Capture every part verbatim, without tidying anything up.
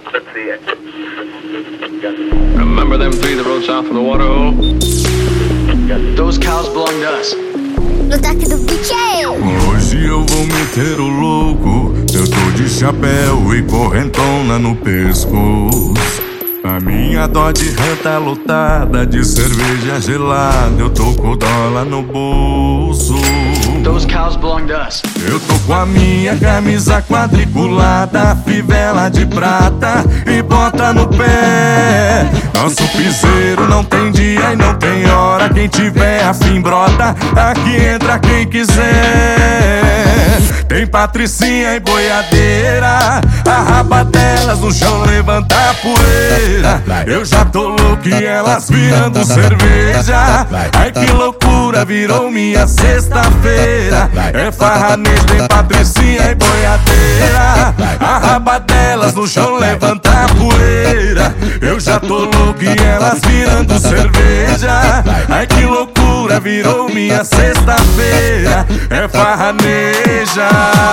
Remember them three that rode south from the water hole? Those cows belong to us. No taque do bicheiro. Hoje eu vou meter o louco. Eu tô de chapéu e correntona no pescoço. A minha Dodge Ram tá lotada de cerveja gelada. Eu tô com o dólar no bolso. Those cows belong to us. Eu tô com a minha camisa quadriculada, fivela de prata e bota no pé. Nosso piseiro não tem dia e não tem hora. Quem tiver afim brota, aqui entra quem quiser. Tem patricinha e boiadeira, a raba delas no chão levanta a poeira. Eu já tô louco e elas virando cerveja. Ai que loucura, virou minha sexta-feira. É farranejo, tem patricinha e boiadeira, a raba delas no chão levanta a poeira. Eu já tô louco e elas virando cerveja. Ai que loucura, virou minha sexta-feira. É farraneja.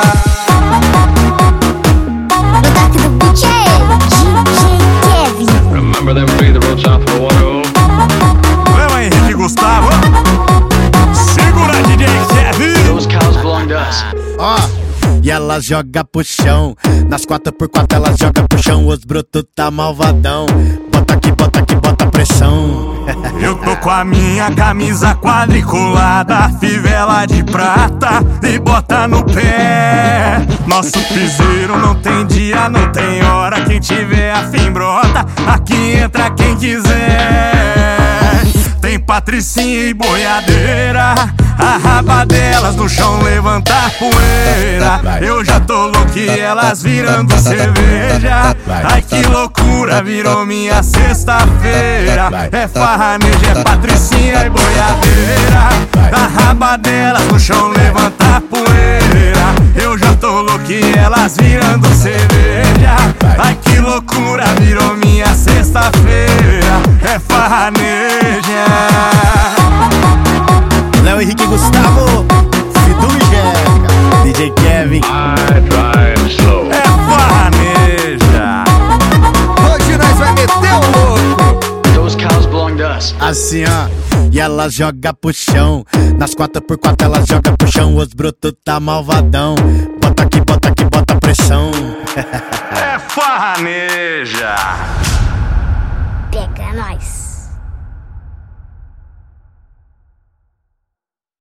No taque do bicheiro. D J Kevin. Remember them three that rode south from the water hole? Vamos, Henrique Gustavo. Segura, D J Kevin. Those cows belong to us. Ó, e ela joga pro chão. Nas quatro por quatro ela joga pro chão. Os brutos tá malvadão. Bota aqui, bota aqui, bota pressão. Eu tô com a minha camisa quadriculada, fivela de prata e bota no pé. Nosso piseiro não tem dia, não tem hora. Quem tiver afim brota, aqui entra quem quiser. Tem patricinha e boiadeira, a raba delas no chão levanta a poeira. Eu já tô louco e elas virando cerveja. Ai que loucura, virou minha sexta-feira. É farraneja, é patricinha e boiadeira, a raba delas no chão levanta a poeira. Eu já tô louco e elas virando cerveja. Ai que loucura, virou minha sexta-feira. É farraneja. Léo Henrique Gustavo, Fidu e Jeca, D J Kevin. I drive slow. É farraneja. Hoje nós vai meter o louco. Those cows belong to us. Assim ó, e ela joga pro chão. Nas quatro por quatro ela joga pro chão. Os brutos tá malvadão. Bota aqui, bota aqui, bota pressão. É farraneja. Pega nós.